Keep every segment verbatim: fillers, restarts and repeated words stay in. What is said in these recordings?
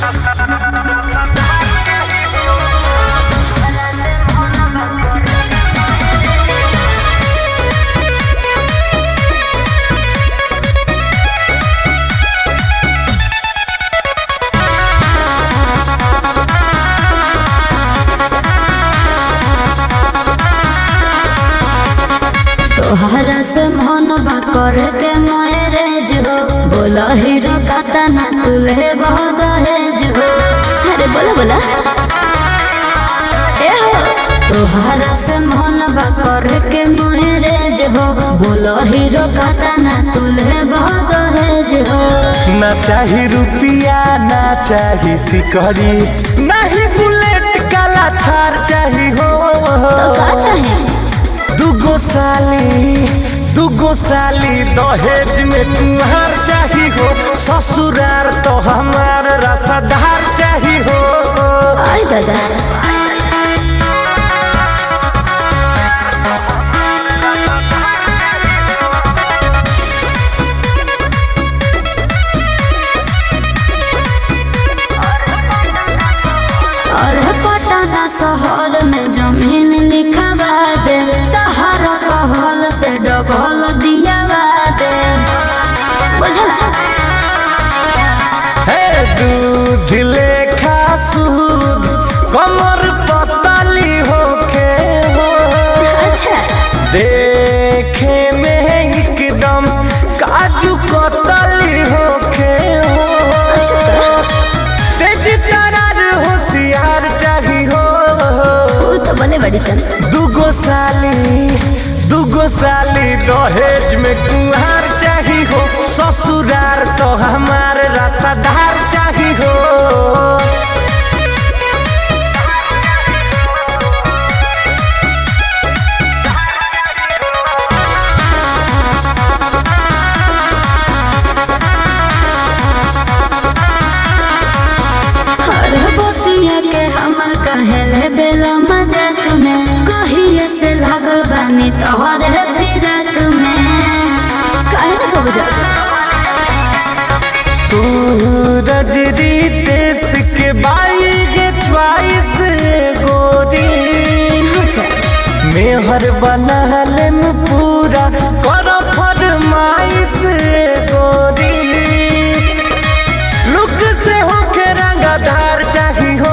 तोहरा से मन बा करे के मैरेज हो, बोला हीरो काता ना तुले बहुत दहेज हो। अरे बोला बोला ए हो, तोहरा से मन बा करे के मैरेज हो, बोला हीरो काता ना तुले बहुत दहेज हो। ना चाही रुपिया ना चाही सिकड़ी, नहीं बुलेट काला थार चाही हो। तो का चाही? दुगो साली दुगो साली दहेज में तुम्हार चाही हो, ससुरार तो हमार रसादार चाही हो। आई दादा और पटना शहर में जमीन लिखवा दे, तहरा कहल से डबल दियावा दे। बुझला? हे दूध लेखा सूद कमर पतली होके हो, अच्छा देखे में एकदम काजू कतली होके हो। तेज तरार होशियार चाही हो। तू तो बने बड़ी सन। दुगो साली दुगो साली दहेज में कुहार चाही हो, ससुरार तो हमार रसादार चाही हो। अरे बोतिया के हमर कहेले बेला मजाक में, कहिए से लागल बानी तोहरे फिराक में। काहे ना कबू जा सूरज रितेश के बाई गे च्वाइस गोरी, मेहर बनहले में पूरा कर फरमाइश गोरी। लुक से होके रंगदार चाही हो।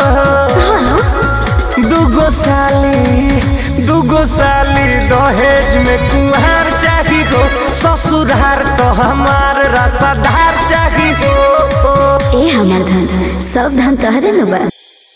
दुगो साली दुगो साली दहेज में कुहार चाही हो, ससुरार तो हमार रसादार चाही हो। ए हमर धन सब धन तहरे न बा।